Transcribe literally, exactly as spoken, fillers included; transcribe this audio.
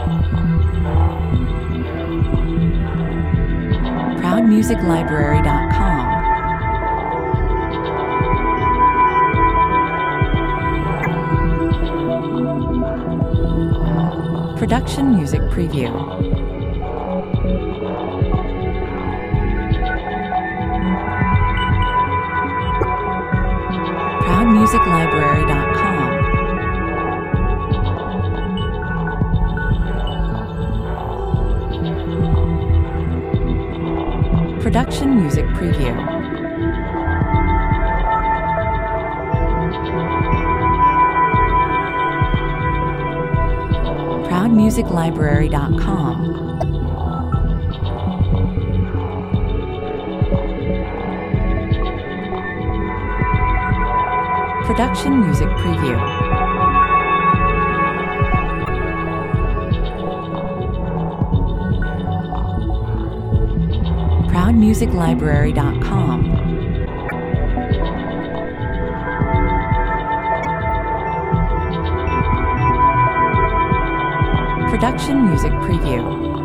proud music library dot com. Production Music Preview. proud music library dot com. Production Music Preview. proud music library dot com. Production Music Preview. proud music library dot com. Production Music Preview.